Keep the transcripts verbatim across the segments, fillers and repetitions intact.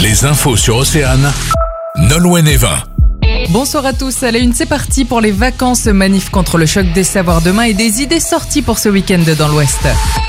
Les infos sur Océane, Nolwenn Evin. Bonsoir à tous, à la une, c'est parti pour les vacances. Manif contre le choc des savoirs demain et des idées sorties pour ce week-end dans l'Ouest.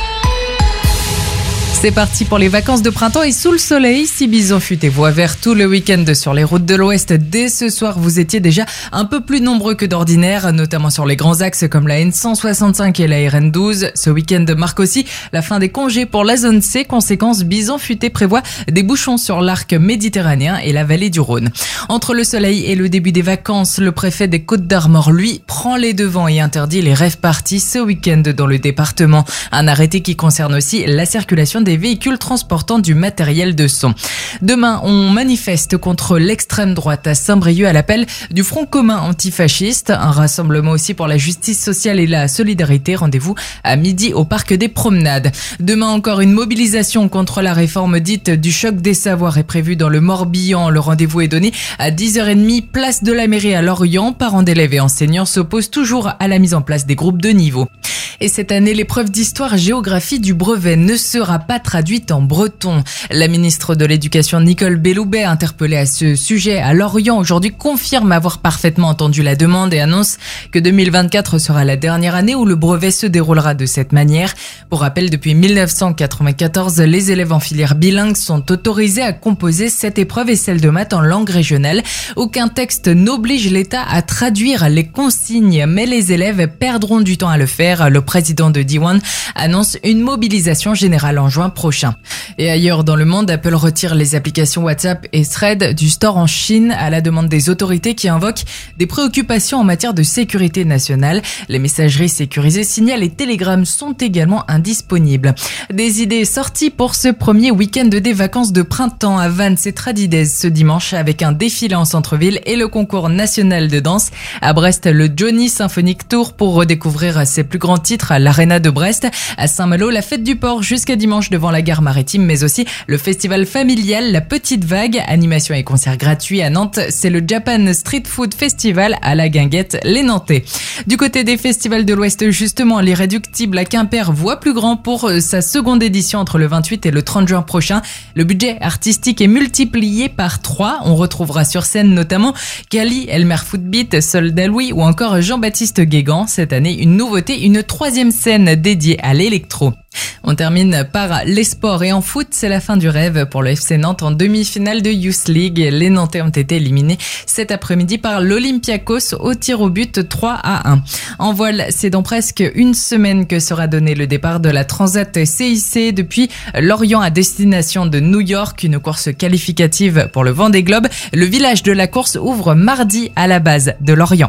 C'est parti pour les vacances de printemps et sous le soleil. Si Bison fut et voie vert tout le week-end sur les routes de l'Ouest, dès ce soir, vous étiez déjà un peu plus nombreux que d'ordinaire, notamment sur les grands axes comme la N cent soixante-cinq et la R N douze. Ce week-end marque aussi la fin des congés pour la zone C. Conséquence, Bison futé prévoit des bouchons sur l'arc méditerranéen et la vallée du Rhône. Entre le soleil et le début des vacances, le préfet des Côtes-d'Armor, lui, prend les devants et interdit les rave-parties ce week-end dans le département. Un arrêté qui concerne aussi la circulation des véhicules transportant du matériel de son. Demain, on manifeste contre l'extrême droite à Saint-Brieuc à l'appel du Front commun antifasciste. Un rassemblement aussi pour la justice sociale et la solidarité. Rendez-vous à midi au Parc des Promenades. Demain encore, une mobilisation contre la réforme dite du choc des savoirs est prévue dans le Morbihan. Le rendez-vous est donné à dix heures trente, place de la mairie à Lorient. Parents d'élèves et enseignants s'opposent toujours à la mise en place des groupes de niveau. Et cette année, l'épreuve d'histoire-géographie du brevet ne sera pas traduite en breton. La ministre de l'Éducation, Nicole Belloubet, interpellée à ce sujet à Lorient aujourd'hui, confirme avoir parfaitement entendu la demande et annonce que deux mille vingt-quatre sera la dernière année où le brevet se déroulera de cette manière. Pour rappel, depuis mille neuf cent quatre-vingt-quatorze, les élèves en filière bilingue sont autorisés à composer cette épreuve et celle de maths en langue régionale. Aucun texte n'oblige l'État à traduire les consignes, mais les élèves perdront du temps à le faire. Le président de D un annonce une mobilisation générale en juin prochain. Et ailleurs dans le monde, Apple retire les applications WhatsApp et Threads du store en Chine à la demande des autorités qui invoquent des préoccupations en matière de sécurité nationale. Les messageries sécurisées Signal et Telegram sont également indisponibles. Des idées sorties pour ce premier week-end des vacances de printemps à Vannes et Tradides ce dimanche avec un défilé en centre-ville et le concours national de danse. À Brest, le Johnny Symphonic Tour pour redécouvrir ses plus grands titres à l'Arena de Brest. À Saint-Malo, la fête du port jusqu'à dimanche devant la gare maritime, mais aussi le festival familial La Petite Vague, animation et concerts gratuits à Nantes. C'est le Japan Street Food Festival à la Guinguette, les Nantais. Du côté des festivals de l'Ouest, justement, l'Irréductible à Quimper voit plus grand pour sa seconde édition entre le vingt-huit et le trente juin prochain. Le budget artistique est multiplié par trois. On retrouvera sur scène notamment Kali, Elmer Footbeat, Soldat Louis ou encore Jean-Baptiste Guégan. Cette année, une nouveauté, une troisième scène dédiée à l'électro. On termine par les sports et en foot, c'est la fin du rêve pour le F C Nantes en demi-finale de Youth League. Les Nantais ont été éliminés cet après-midi par l'Olympiakos au tir au but trois à un. En voile, c'est dans presque une semaine que sera donné le départ de la Transat C I C depuis Lorient à destination de New York, une course qualificative pour le Vendée Globe. Le village de la course ouvre mardi à la base de Lorient.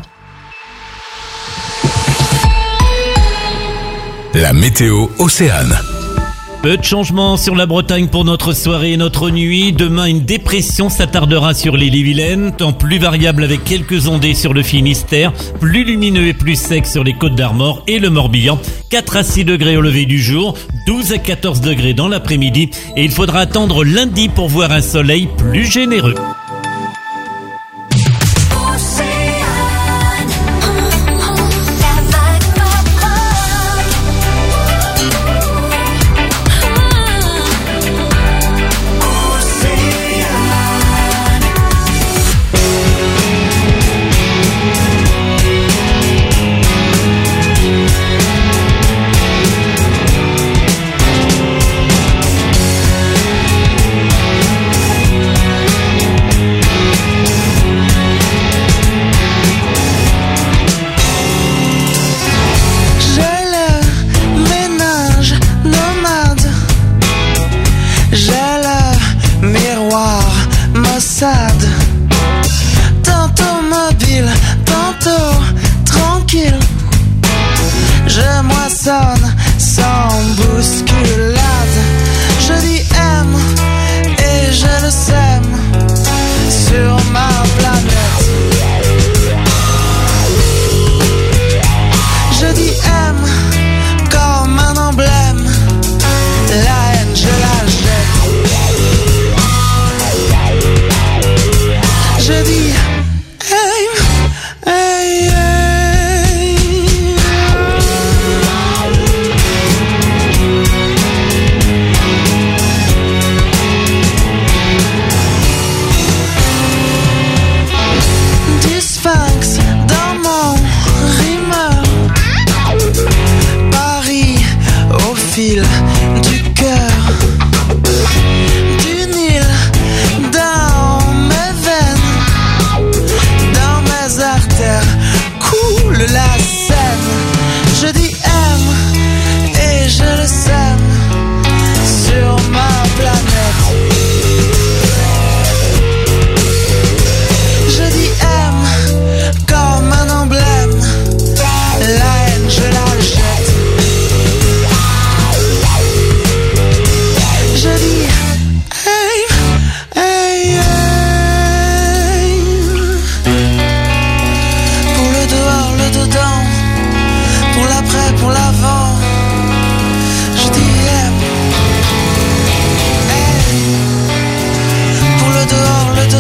La météo Océane. Peu de changements sur la Bretagne pour notre soirée et notre nuit. Demain, une dépression s'attardera sur l'île-et-Vilaine. Temps plus variable avec quelques ondées sur le Finistère. Plus lumineux et plus sec sur les Côtes-d'Armor et le Morbihan. quatre à six degrés au lever du jour. douze à quatorze degrés dans l'après-midi. Et il faudra attendre lundi pour voir un soleil plus généreux.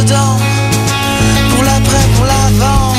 dedans, pour l'après, pour l'avant.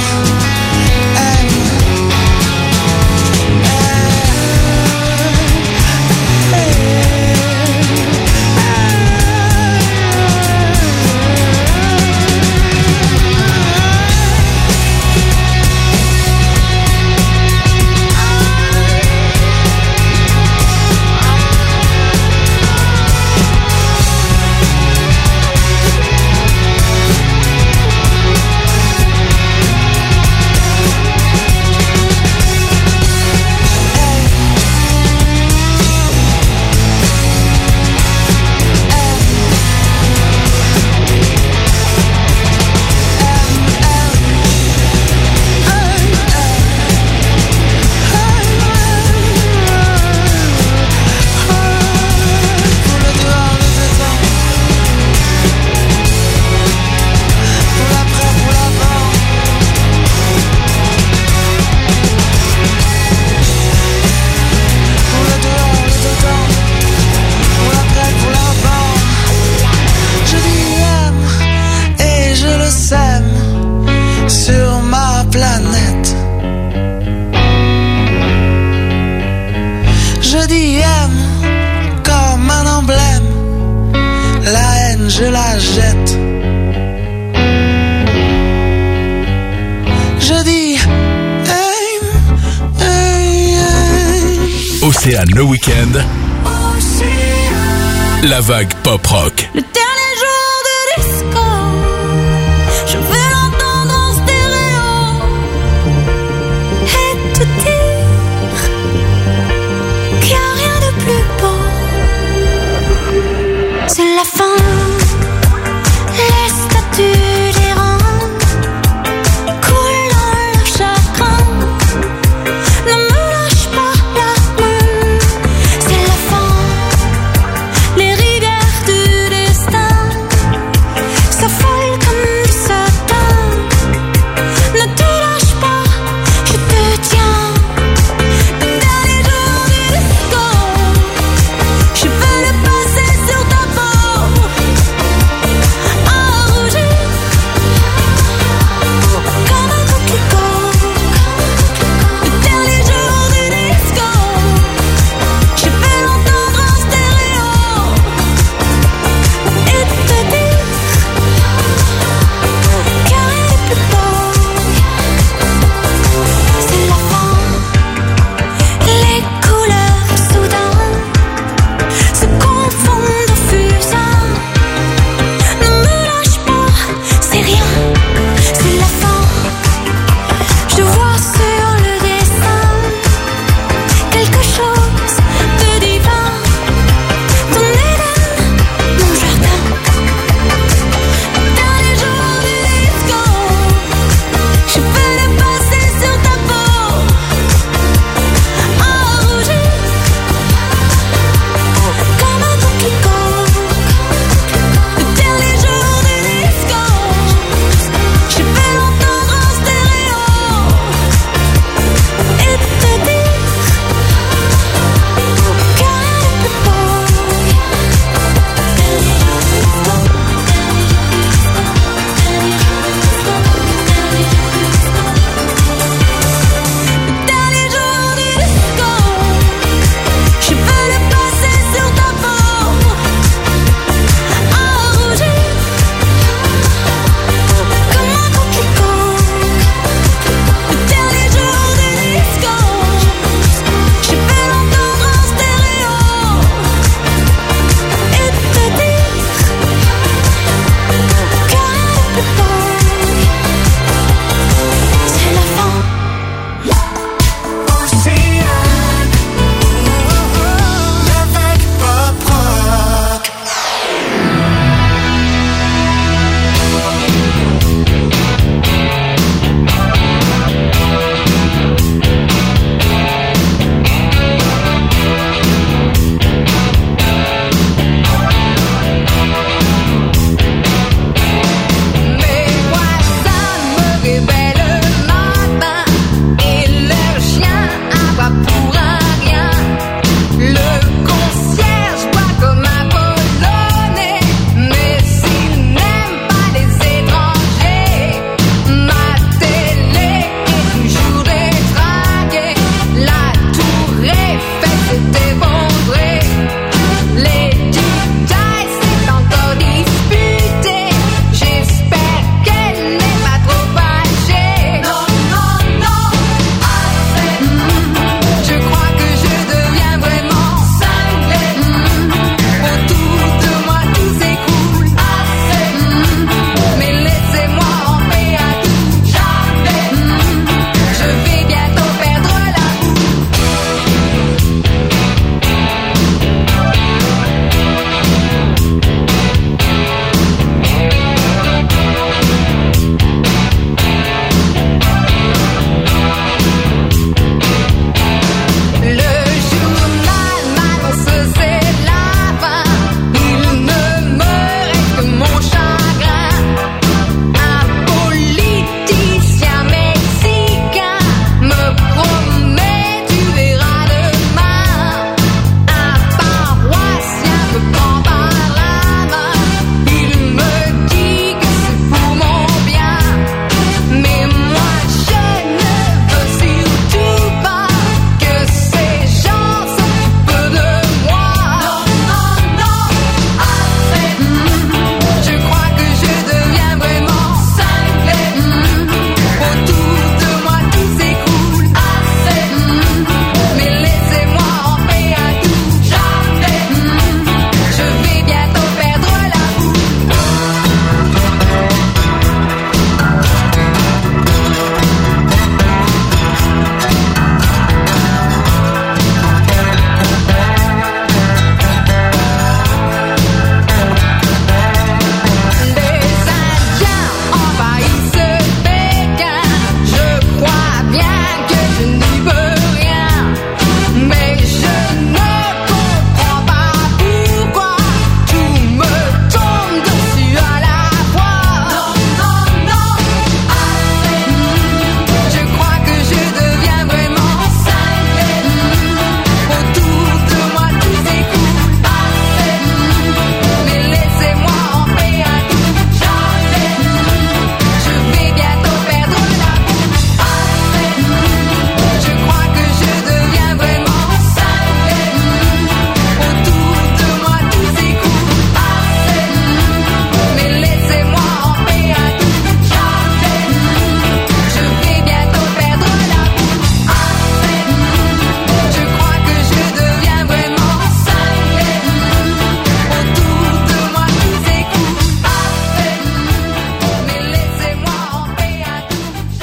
Je dis aime comme un emblème, la haine je la jette. Je dis aime, aime, aime. Océane le week-end. La vague pop rock. Le dernier jour de disco, je veux l'entendre en stéréo et te dire qu'il n'y a rien de plus beau. C'est la fin, les statues des rangs coulent dans le chagrin. Ne me lâche pas la main, c'est la fin. Les rivières du destin s'affolent comme du satin. Ne te lâche pas, je te tiens. Le dernier jour du disco, je veux le passer sur ta peau.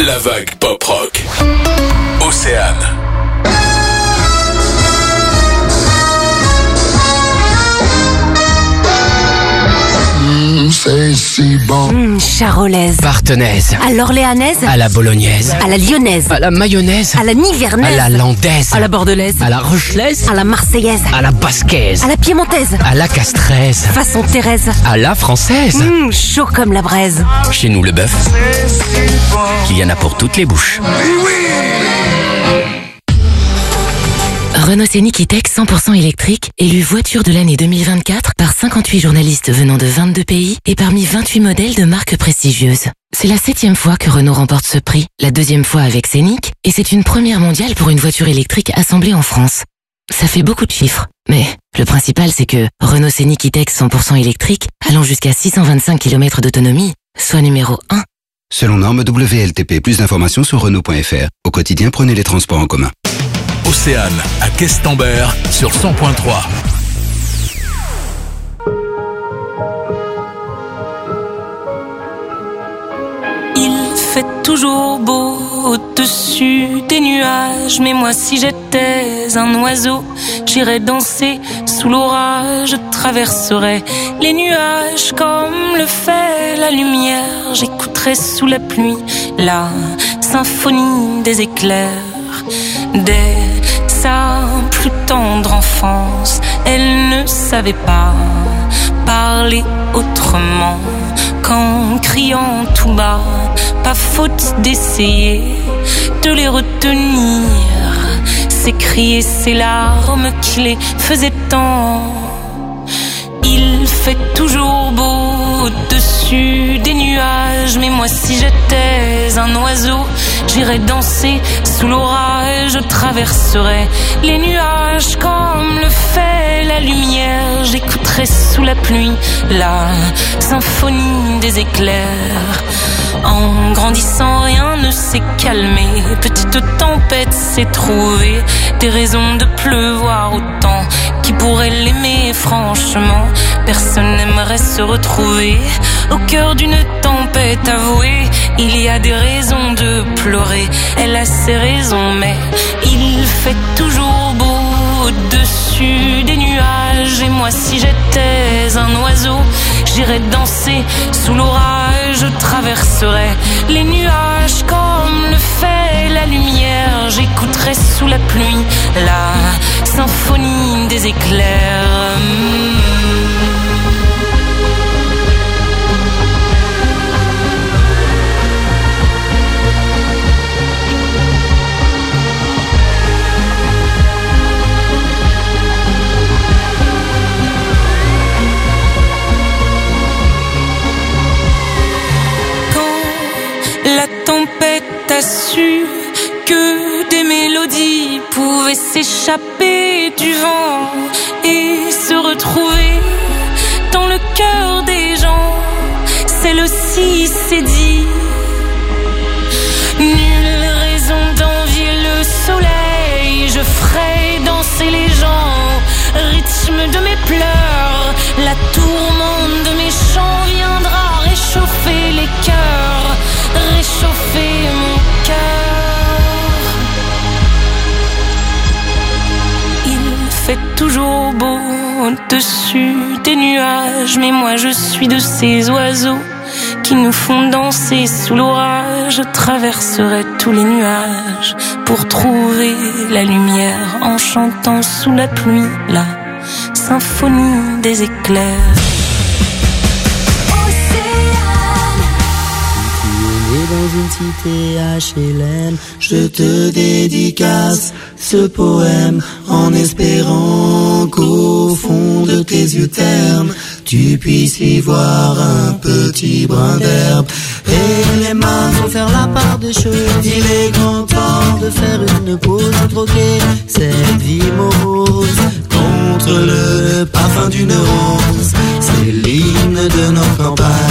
La vague pop rock. Océane. Mmh, c'est si bon. Mmh, charolaise. Partenaise. À l'orléanaise. À la bolognaise. À la lyonnaise. À la mayonnaise. À la nivernaise. À la landaise. À la bordelaise. À la rochelaise. À la marseillaise. À la basquaise. À la piémontaise. À la castraise. Façon Thérèse. À la française. Mmh, chaud comme la braise. Chez nous, le bœuf, il y en a pour toutes les bouches. Renault Scénic E-Tech cent pour cent électrique, élu voiture de l'année deux mille vingt-quatre par cinquante-huit journalistes venant de vingt-deux pays et parmi vingt-huit modèles de marques prestigieuses. C'est la septième fois que Renault remporte ce prix, la deuxième fois avec Scénic, et c'est une première mondiale pour une voiture électrique assemblée en France. Ça fait beaucoup de chiffres, mais le principal c'est que Renault Scénic E-Tech cent pour cent électrique, allant jusqu'à six cent vingt-cinq kilomètres d'autonomie, soit numéro un. Selon norme W L T P, plus d'informations sur Renault point F R. Au quotidien, prenez les transports en commun. Océane, à Questembert, sur cent point trois. Il fait toujours beau au-dessus des nuages, mais moi si j'étais un oiseau, j'irais danser sous l'orage, je traverserais les nuages comme le fait la lumière, j'écouterais sous la pluie la symphonie des éclairs. Dès sa plus tendre enfance, elle ne savait pas parler autrement qu'en criant tout bas. Pas faute d'essayer de les retenir, ces cris et ces larmes qui les faisaient tant. Il fait toujours beau au-dessus des nuages, mais moi si j'étais un oiseau, j'irais danser sous l'orage, je traverserais les nuages comme le fait la lumière, j'écouterais sous la pluie la symphonie des éclairs. En grandissant, rien ne s'est calmé, petite tempête s'est trouvée, des raisons de pleuvoir autant. Qui pourrait l'aimer franchement? Personne n'aimerait se retrouver au cœur d'une tempête avouée. Il y a des raisons de pleurer, elle a ses raisons, mais il fait toujours beau au-dessus des nuages. Et moi si j'étais un oiseau, j'irais danser sous l'orage, je traverserais les nuages comme le fait la lumière, j'écouterais sous la pluie la symphonie des éclairs. La tempête a su que des mélodies pouvaient s'échapper du vent et se retrouver dans le cœur des gens. Celle-ci s'est dit, nulle raison d'envier le soleil, je ferai danser les gens, rythme de mes pleurs, la tourmente de mes chants viendra réchauffer les cœurs, réchauffer mon cœur. Il fait toujours beau au-dessus des nuages, mais moi je suis de ces oiseaux qui nous font danser sous l'orage. Je traverserai tous les nuages pour trouver la lumière en chantant sous la pluie la symphonie des éclairs. Dans une cité H L M, je te dédicace ce poème en espérant qu'au fond de tes yeux ternes, tu puisses y voir un petit brin d'herbe. Et les mains vont faire la part des choses. Il est grand temps de faire une pause, troquer cette vie morose contre le parfum d'une rose. C'est l'hymne de nos campagnes,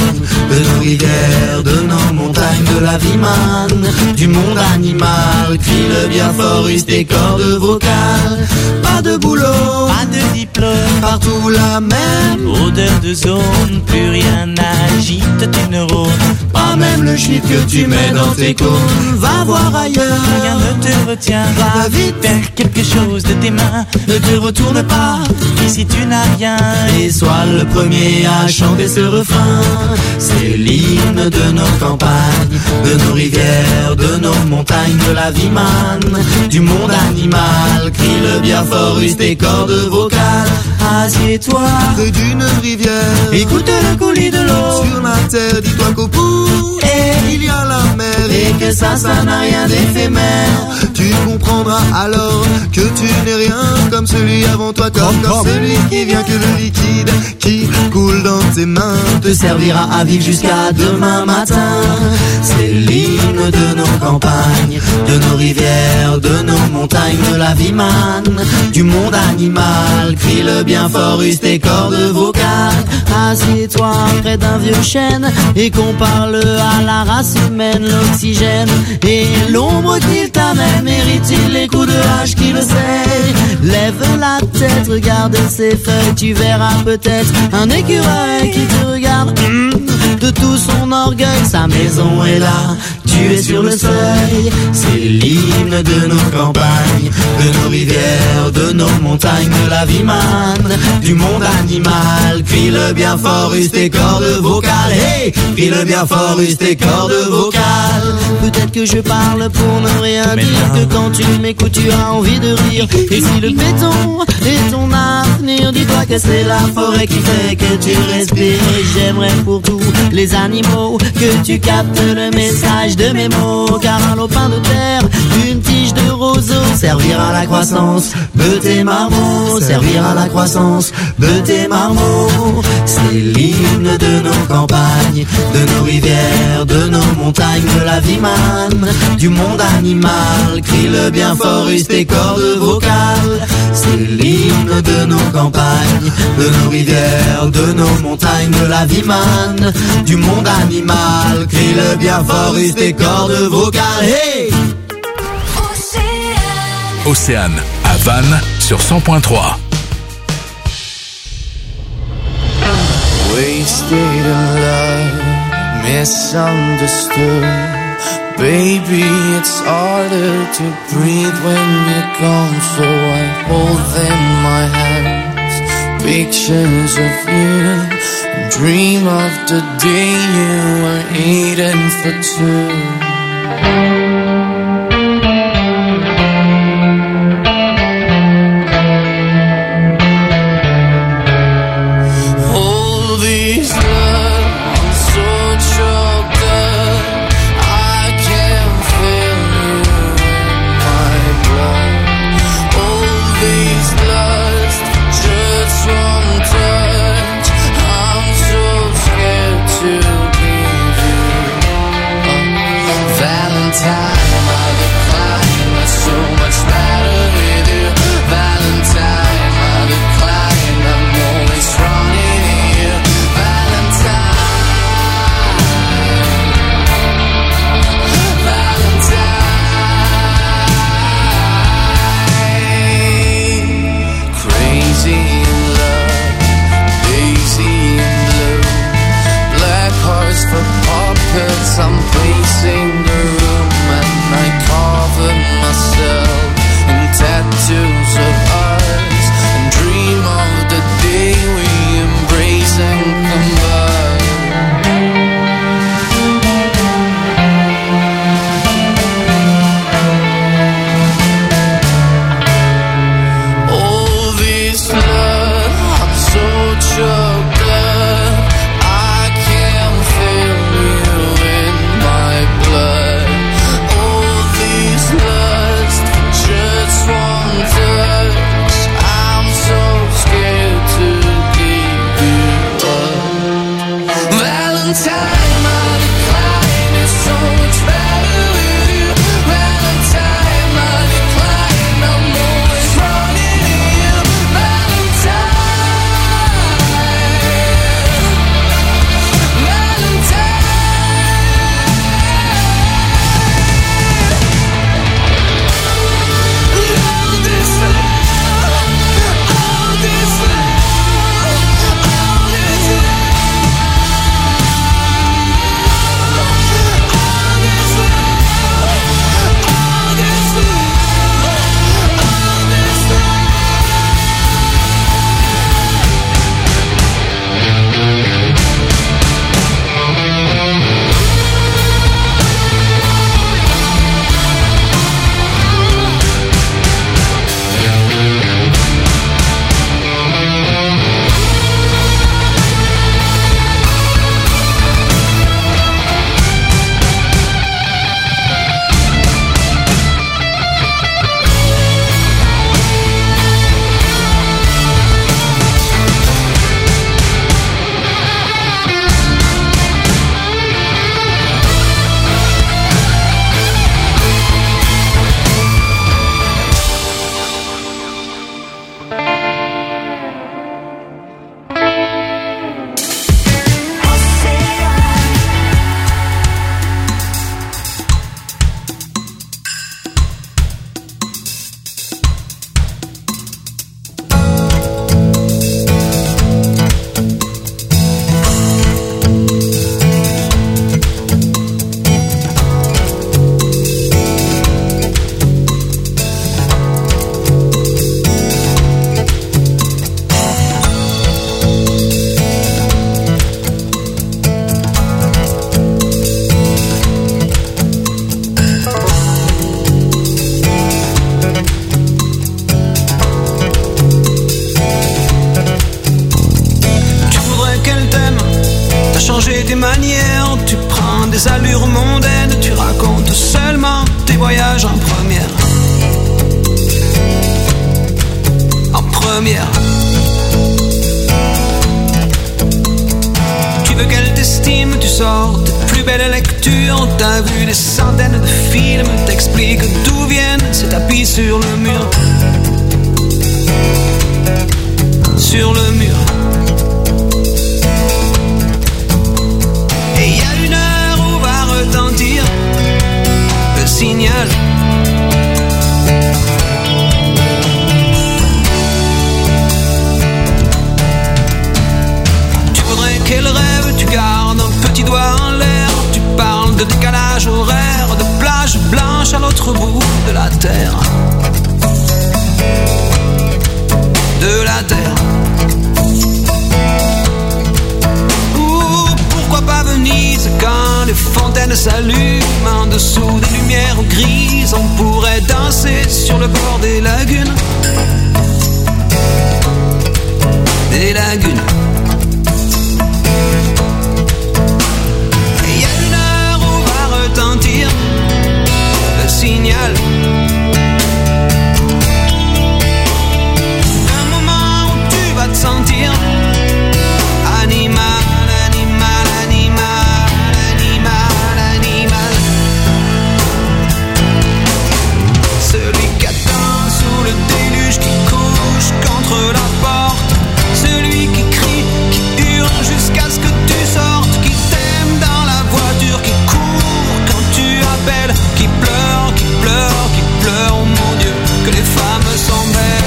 de nos rivières, de nos montagnes, de la vie man, du monde animal. Crie le bien fort, use tes cordes vocales. Pas de boulot, pas de diplôme, partout la même odeur de zone, plus rien n'agite tes neurones. Pas même le shit que tu mets dans tes cônes. Va voir ailleurs, rien ne te retient. Va vite, faire quelque chose de tes mains. Ne te retourne pas, ici tu n'as rien. Et sois le premier à chanter ce refrain. C'est l'hymne de nos campagnes, de nos rivières, de nos montagnes, de la vie man, du monde animal. Crie le bien fort, use tes cordes vocales. Assieds-toi près d'une rivière, écoute le coulis de l'eau. Sur la terre, dis-toi qu'au bout et il y a la mer, et que ça, ça n'a rien d'éphémère. Tu comprendras alors que tu n'es rien comme celui avant toi, comme, comme celui qui vient, que le liquide qui coule dans tes mains te servira à vivre jusqu'à demain matin. C'est l'hymne de nos campagnes, de nos rivières, de nos montagnes, de la vie man, du monde animal. Crie le bien fort, use tes cordes vocales. Assieds-toi près d'un vieux chêne et qu'on parle à la race humaine. L'oxygène et l'ombre qu'il t'amène, mérite-t-il les coups de hache qui le sait? Lève la tête, regarde ses feuilles, tu verras peut-être un écureuil qui te regarde mmh, de tout son orgueil. Sa maison est là, tu es sur le seuil. C'est l'hymne de nos campagnes, de nos rivières, de nos montagnes, de la vie man, du monde animal. Crie le bien fort, use tes cordes vocales. Hey, crie le bien fort, use tes cordes vocales. Peut-être que je parle pour ne rien Mais dire non. Que quand tu m'écoutes tu as envie de rire. Et si le béton est ton avenir, dis-toi que c'est la forêt qui fait que tu respires. Et j'aimerais pour tous les animaux que tu captes le message de mes mots. Car un lopin de terre, une tige de roseau servira à la croissance de tes marmots, servira à la croissance de tes marmots. C'est l'hymne de nos campagnes, de nos rivières, de nos montagnes, de la vie man, du monde animal. Crie le bien fort, use tes cordes vocales. C'est l'hymne de nos campagnes, de nos rivières, de nos montagnes, de la vie man, du monde animal. Crie le bien fort, use tes cordes vocales. Hey! Océane à Vannes sur cent point trois. Wasted in love, misunderstood. Baby, it's harder to breathe when you're gone, so I hold in my hands pictures of you, and dream of the day you were eating for two. Valentine changer tes manières, tu prends des allures mondaines, tu racontes seulement tes voyages en première. En première. Tu veux qu'elle t'estime, tu sors tes plus belles lectures, t'as vu des centaines de films, t'expliques d'où viennent ces tapis sur le mur. Sur le mur. Et il y a une heure où va retentir le signal. Tu voudrais qu'elle rêve, tu gardes un petit doigt en l'air, tu parles de décalage horaire, de plage blanche à l'autre bout de la terre. De la terre. Ou pourquoi pas Venise quand les fontaines s'allument en dessous des lumières grises, on pourrait danser sur le bord des lagunes. Des lagunes. Et il y a une heure où va retentir le signal. Te sentir animal, animal, animal, animal, animal. Celui qui attend sous le déluge, qui couche contre la porte, celui qui crie, qui hurle jusqu'à ce que tu sortes, qui t'aime dans la voiture, qui court quand tu appelles, qui pleure, qui pleure, qui pleure, oh mon Dieu, que les femmes sont belles.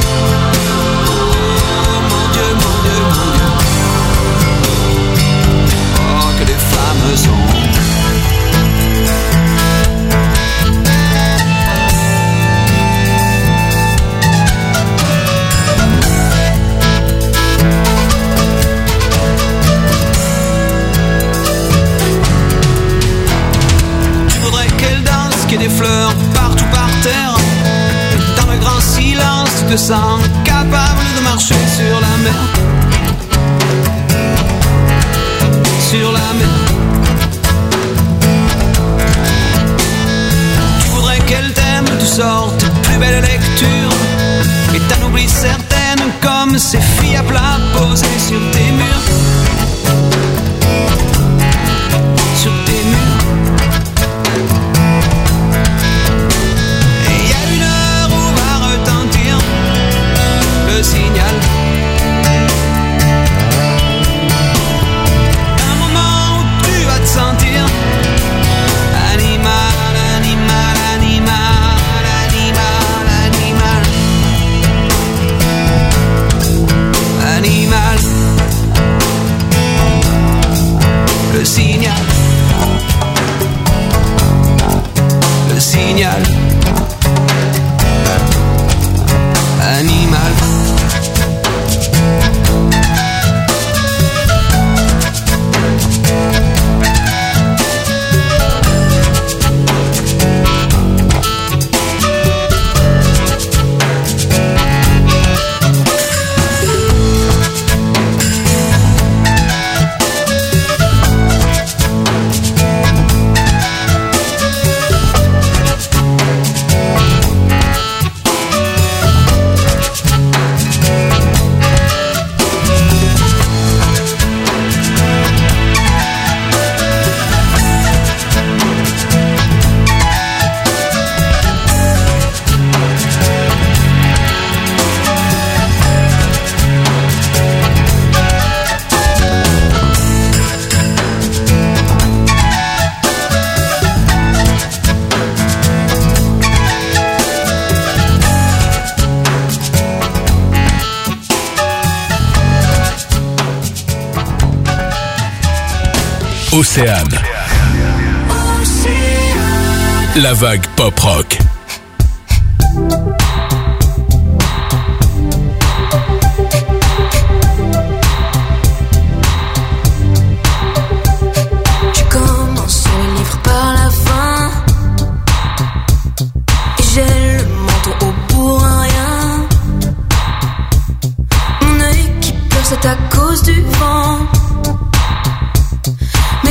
Que les femmes sont. Tu voudrais qu'elle danse, qu'il y ait des fleurs partout par terre. Dans le grand silence, tu te sens capable de marcher sur la mer. Sur la mer. Tu voudrais qu'elle t'aime, tu sors tes plus belles lectures et t'en oublies certaines comme ces filles à plat posées sur tes murs. Sur tes murs. Et il y a une heure où va retentir le signal. Sentir animal, animal, animal, animal, animal, animal. Le signal, le signal, animal. Océane. La vague pop-rock. Tu commences le livre par la fin et j'ai le menton au pour un rien. Mon œil qui pleure, c'est à cause du vent.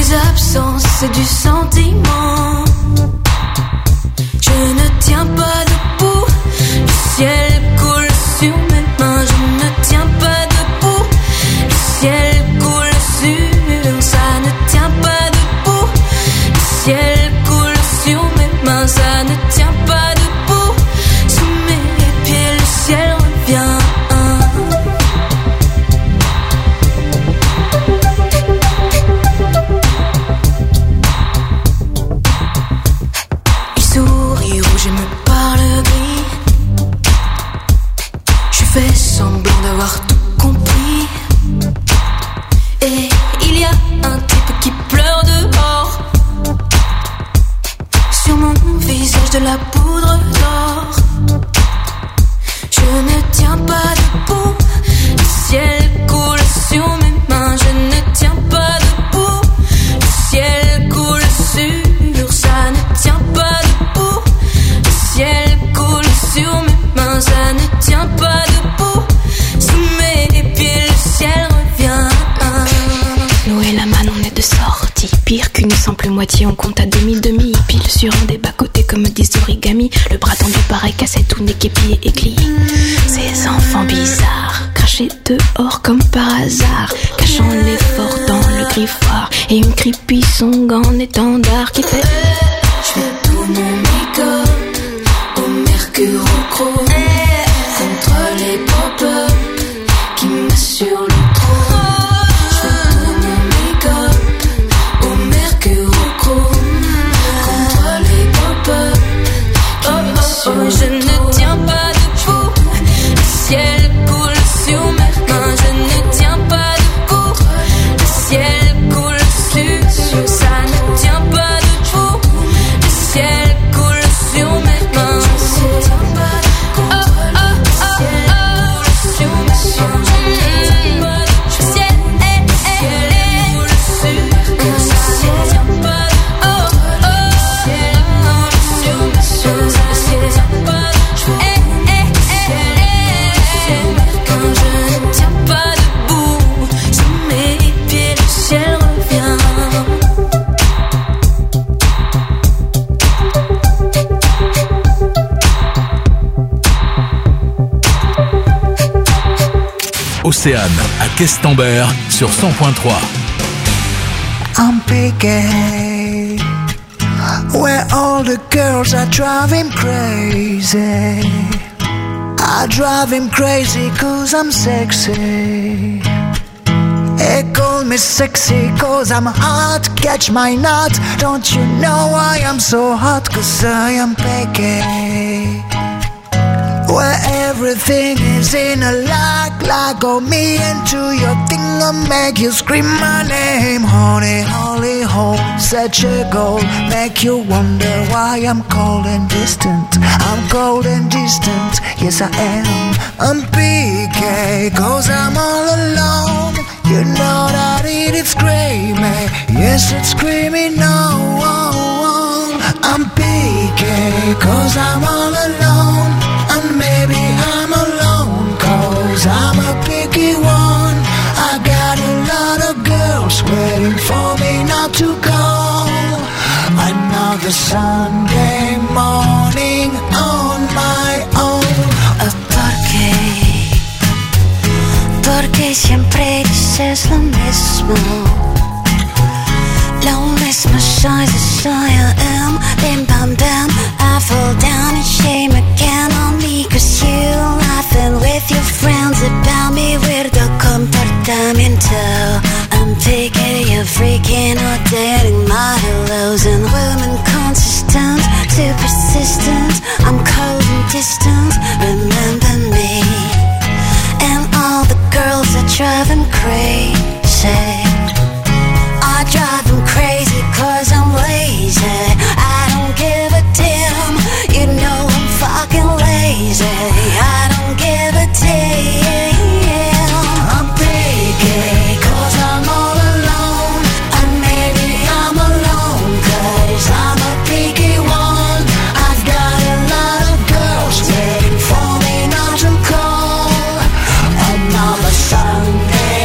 des absences, c'est du sentiment. Je ne tiens pas debout, le ciel coule sur mes mains. Je ne tiens pas debout, le ciel coule sur. Ça ne tient pas debout, le ciel coule sur mes mains. Ça ne tient pas debout, sous mes pieds le ciel revient. Fais semblant d'avoir tout compris. Et il y a un type qui pleure dehors. Sur mon visage de la poudre d'or. Je ne tiens pas debout, le ciel coule sur mes mains. Je ne tiens pas debout, le ciel coule sur. Ça ne tient pas debout, le ciel coule sur mes mains. Ça ne tient pas debout, sous mes pieds le ciel revient. Nous et la manne on est de sortie. Pire qu'une simple moitié, on compte à demi-demi. Pile sur un des bas-côtés comme des origamis. Le bras tendu pareil cassé, tout n'est qu'épié et glis. Ces enfants bizarres, crachés dehors comme par hasard, cachant l'effort dans le griffoir. Et une creepy song en étendard qui fait je fais tout mon make-up au mercure au chrome, contre les pop-up qui m'assurent le trône. Je fais tout mon make-up au mercure au chrome, contre les pop-up qui m'assurent le trône. Je ne tiens pas debout, le ciel coule sur mes mains. Je ne tiens pas debout, le ciel coule sur. Ça ne tient pas debout, le ciel coule sur mes mains. Océane à Questembert sur cent point trois. I'm picky, where all the girls are driving crazy. I drive him crazy cause I'm sexy. They call me sexy cause I'm hot, catch my nut. Don't you know I am so hot cause I am picky, where everything is in a lock, lock on me into your thing and make you scream my name. Honey, holy hole, such a goal, make you wonder why I'm cold and distant. I'm cold and distant, yes I am. I'm P K, cause I'm all alone. You know that it is screaming, yes it's screaming no. I'm P K, cause I'm all alone. And maybe I'm alone cause I'm a picky one. I got a lot of girls waiting for me not to go. Another Sunday morning on my own. ¿Por qué? Porque siempre dices lo mismo. Lo mismo soy, soy I am. Bim bam bam, I fall down in shame again on me. Cause you laughing with your friends about me. Weirdo comportamiento. I'm picking you freaking out, dating my hellos. And women consistent, too persistent. I'm cold and distant, remember me. And all the girls that drive them crazy. I drive them crazy cause I'm lazy. I don't give a damn, you know I'm fucking lazy. I don't give a damn. I'm picky cause I'm all alone. And maybe I'm alone cause I'm a picky one. I've got a lot of girls waiting for me not to call. Another Sunday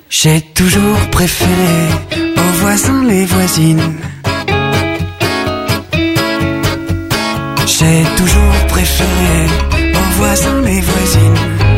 J'ai toujours préféré aux voisins les voisines. J'ai toujours préféré aux voisins les voisines.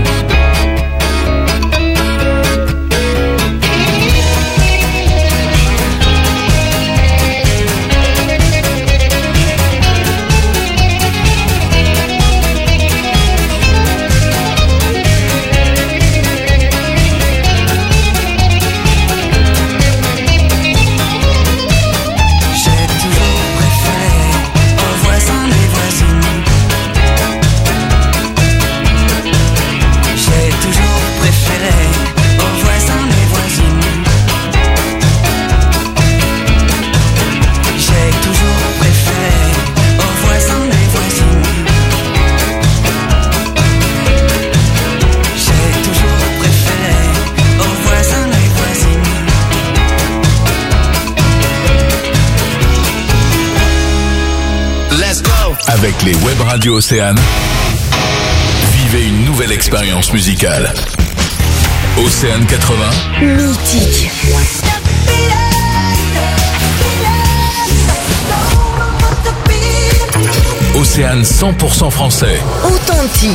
Avec les web radios Océane, vivez une nouvelle expérience musicale. Océane quatre-vingts. Mythique. Océane cent pour cent français. Authentique.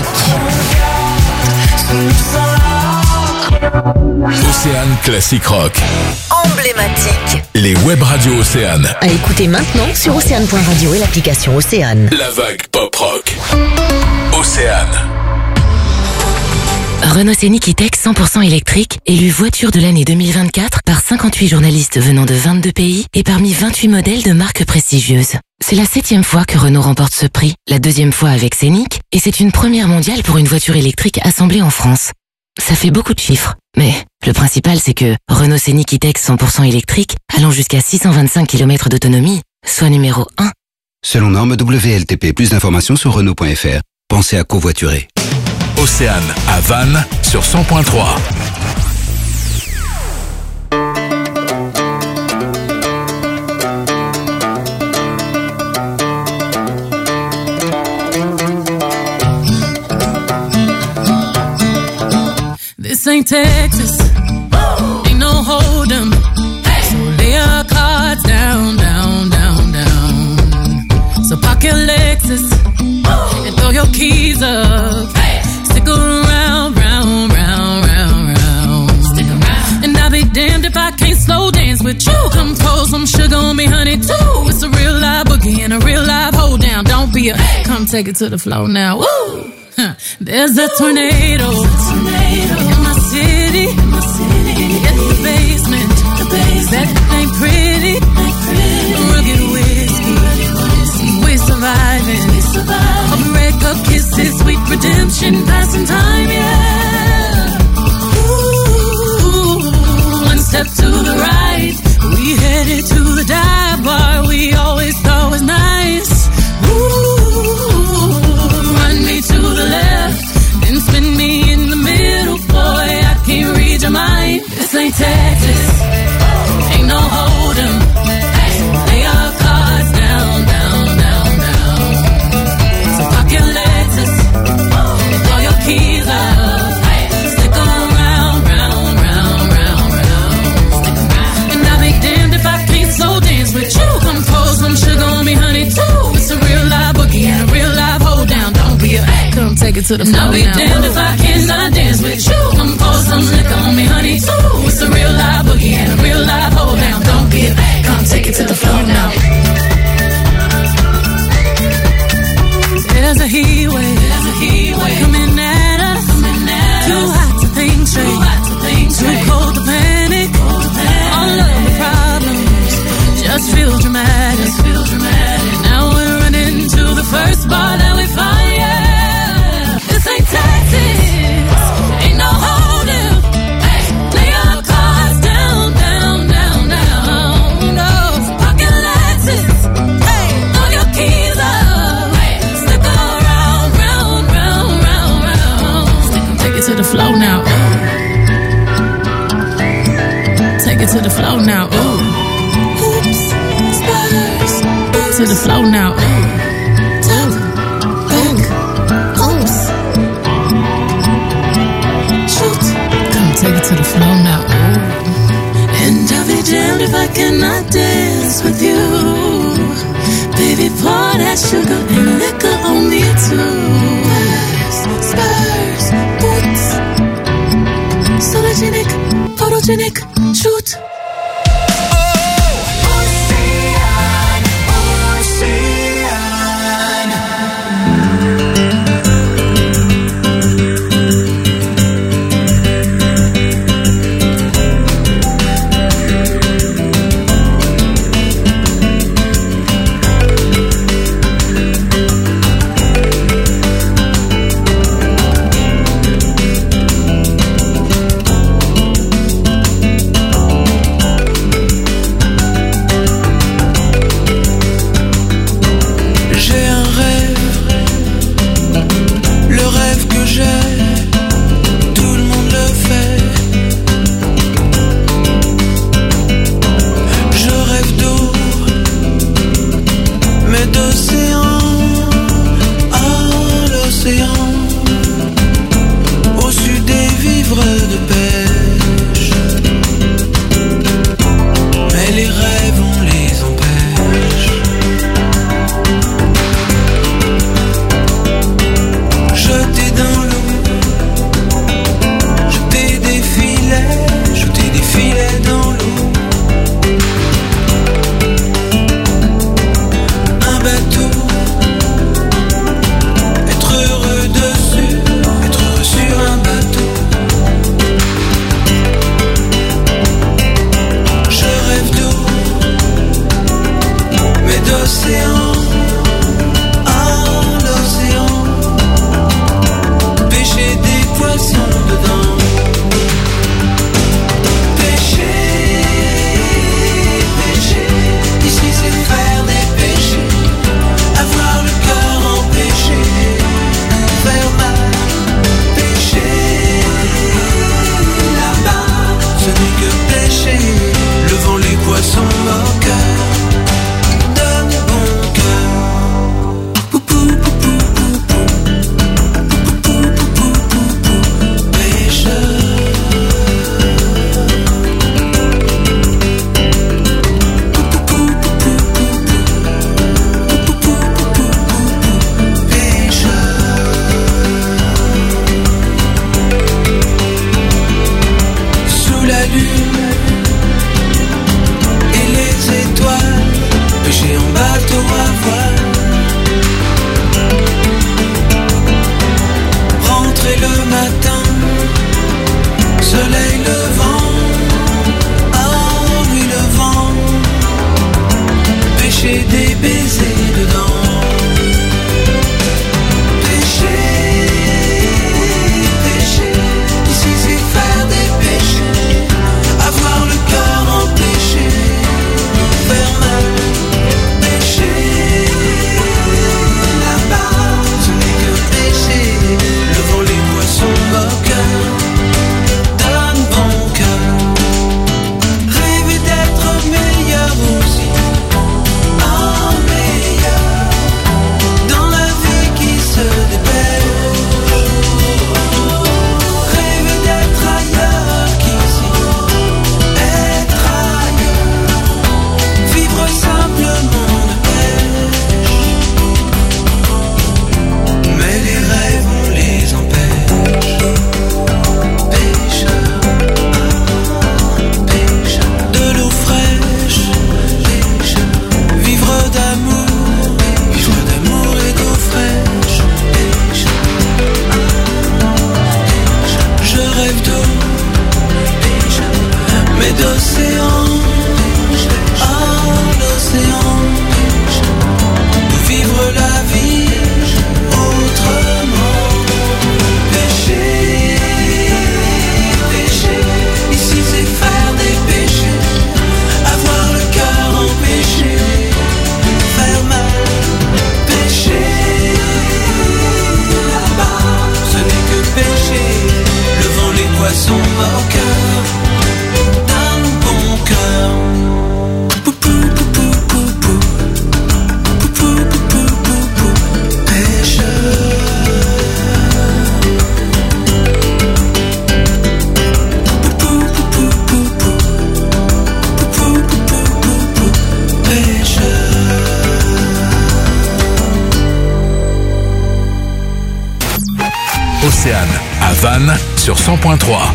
Océane classique rock. Emblématique. Les web radios Océane. À écouter maintenant sur océane point radio et l'application Océane. La vague pop rock. Océane. Renault Scénic E-Tech cent pour cent électrique, élu voiture de l'année deux mille vingt-quatre par cinquante-huit journalistes venant de vingt-deux pays et parmi vingt-huit modèles de marques prestigieuses. C'est la septième fois que Renault remporte ce prix, la deuxième fois avec Scénic, et c'est une première mondiale pour une voiture électrique assemblée en France. Ça fait beaucoup de chiffres, mais le principal c'est que Renault Scénic E-Tech cent pour cent électrique, allant jusqu'à six cent vingt-cinq kilomètres d'autonomie, soit numéro un. Selon norme W L T P, plus d'informations sur Renault point F R. Pensez à covoiturer. Océane à Vannes sur cent point trois. This ain't Texas, ain't no hold'em. So lay your cards down, down, down, down. So park your Lexus and throw your keys up. Stick around, round, round, round, round. Stick around. And I'll be damned if I can't slow dance with you. Come throw some sugar on me, honey, too. It's a real live boogie and a real live hold down. Don't be a, come take it to the floor now. Woo! Huh. There's a tornado, tornado in my city, in my city. In the basement, the basement. That ain't pretty, ain't pretty. Rugged whiskey, whiskey. We're surviving, we surviving. A breakup kisses, sweet redemption, passing time, yeah. Ooh, one step to the right, we headed to the dive bar we always thought was nice. Ooh, run me to the left, then spin me in the middle, boy, I can't read your mind. This ain't Texas, ain't no hold'em. Lay your cards down, down, down, down. So park your Lexus and throw your keys up. Stick around, round, round, round, round. And I'll be damned if I can't slow dance with you. Come pour some sugar on me, honey, too. It's a real live boogie and a real live hold down. Don't be a, come take it to the floor. I'll be damned if I cannot dance with you. Come pour some liquor on me, honey, too. It's a real live boogie and a real live hold down. Don't be a, come take it to the floor now. There's a heat wave, there's a heat wave coming at us. Coming at Too us. hot to think straight, Too, hot to think straight. Too cold to panic. Cold to panic. All of the problems just feel dramatic. Just feel dramatic. Now we're running to the first bar that we find. Yeah, this ain't Texas, ain't no hold'em. Hey, lay your cards down, down, down, down. No, pocket Lexus. Hey, throw your keys up. Hey, stick around, round, round, round, round. Stick 'em, take it to the floor now. Take it to the floor now. Ooh. Oops, spurs. To the floor now. Tap, back, oops. Shoot. Come take it to the floor now. Ooh. dance with you. Baby, pour that sugar and liquor on me too. Spurs, boots, sologenic, photogenic, shoot. Vannes sur cent point trois.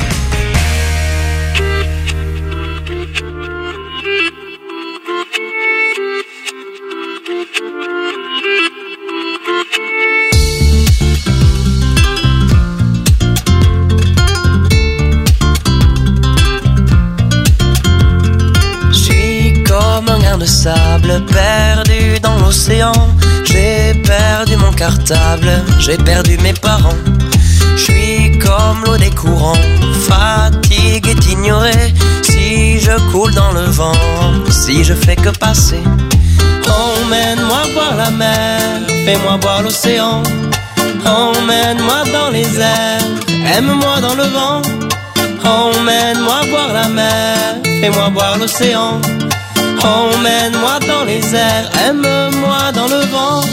De sable perdu dans l'océan. J'ai perdu mon cartable, j'ai perdu mes parents. Je suis comme l'eau des courants, fatigué d'ignorer. Si je coule dans le vent, si je fais que passer. Emmène-moi voir la mer, fais-moi voir l'océan. Emmène-moi dans les airs, aime-moi dans le vent. Emmène-moi voir la mer, fais-moi voir l'océan. Emmène-moi dans les airs, aime-moi dans le vent.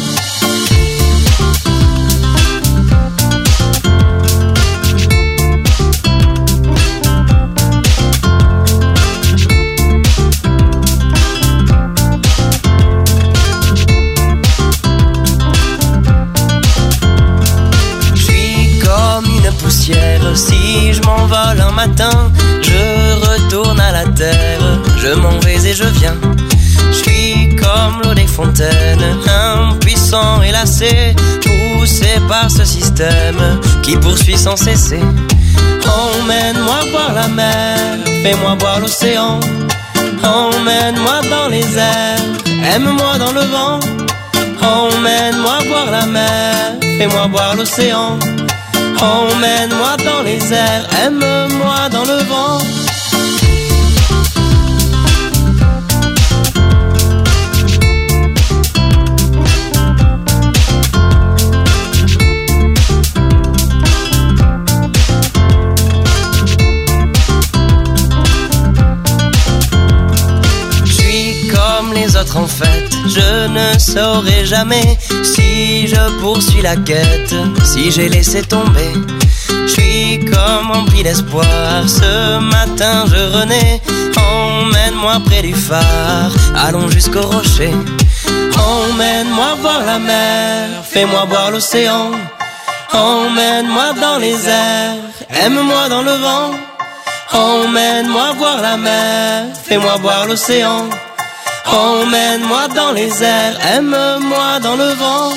Je suis comme une poussière, si je m'envole un matin, je retourne à la terre, je m'en vais et je viens. Je suis comme l'eau des fontaines, impuissant et lassé, poussé par ce système qui poursuit sans cesser. Emmène-moi voir la mer, fais-moi voir l'océan. Emmène-moi dans les airs, aime-moi dans le vent. Emmène-moi voir la mer, fais-moi voir l'océan. Emmène-moi dans les airs, aime-moi dans le vent. En fait, je ne saurai jamais si je poursuis la quête, si j'ai laissé tomber. Je suis comme rempli d'espoir, ce matin je renais. Emmène-moi près du phare, allons jusqu'au rocher. Emmène-moi voir la mer, fais-moi voir l'océan. Emmène-moi dans les airs, aime-moi dans le vent. Emmène-moi voir la mer, fais-moi voir l'océan. Emmène-moi dans les airs, aime-moi dans le vent.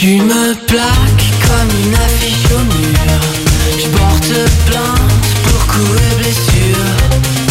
Tu me plaques comme une affiche au mur. Je porte plainte pour coups et blessures.